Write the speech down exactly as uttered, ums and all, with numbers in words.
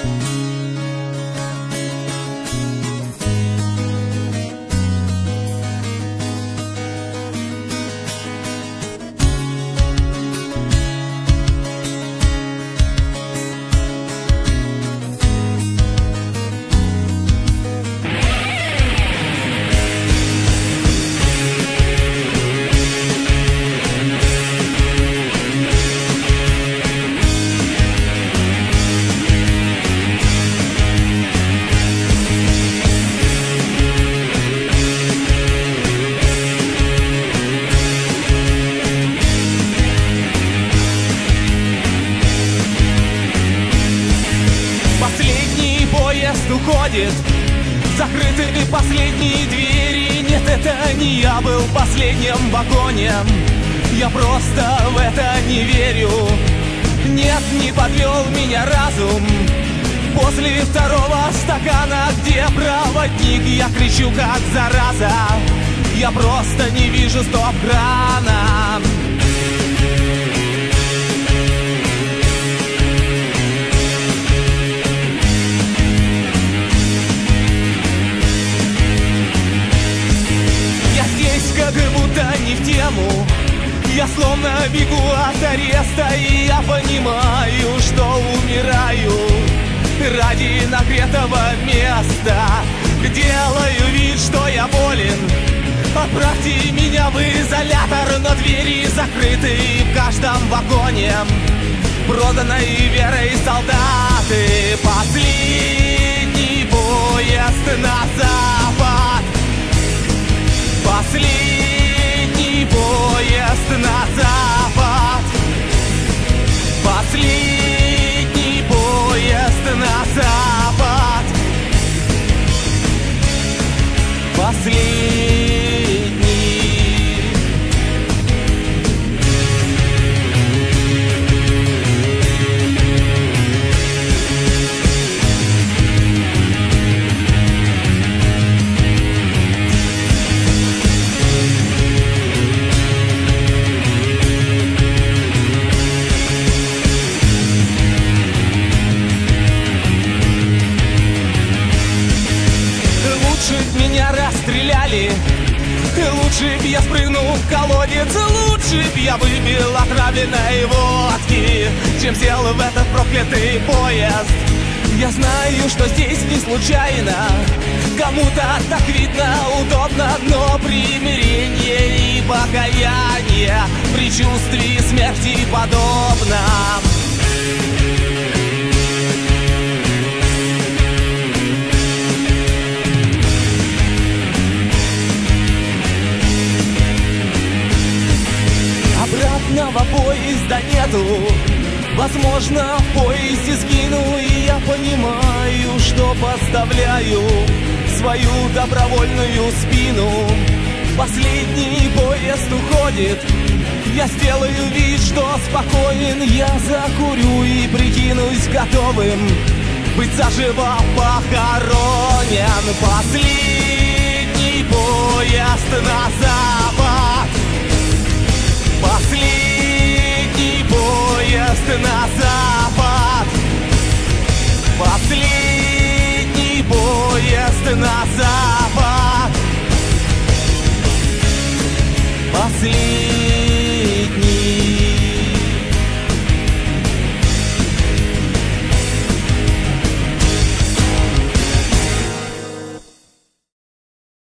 Уходит, закрыты последние двери. Нет, это не я был в последнем вагоне. Я просто в это не верю. Нет, не подвел меня разум. После второго стакана, где проводник, я кричу как зараза. Я просто не вижу стоп-крана. Как будто не в тему. Я словно бегу от ареста, и я понимаю, что умираю ради нагретого места. Делаю вид, что я болен. Отправьте меня в изолятор, но двери закрыты в каждом вагоне. Проданной верой солдаты. Последний поезд на запад. Последний поезд на запад. Последний поезд на запад. Последний. Расстреляли. Лучше б я спрыгнул в колодец. Лучше б я выпил отравленной водки, чем сел в этот проклятый поезд. Я знаю, что здесь не случайно. Кому-то так видно, удобно, но примирение и покаяние при чувстве смерти подобно. Обратного поезда нету. Возможно, в поезде сгину, и я понимаю, что подставляю свою добровольную спину. Последний поезд уходит. Я сделаю вид, что спокоен. Я закурю и прикинусь готовым быть заживо похоронен. Последний поезд на запад. Последний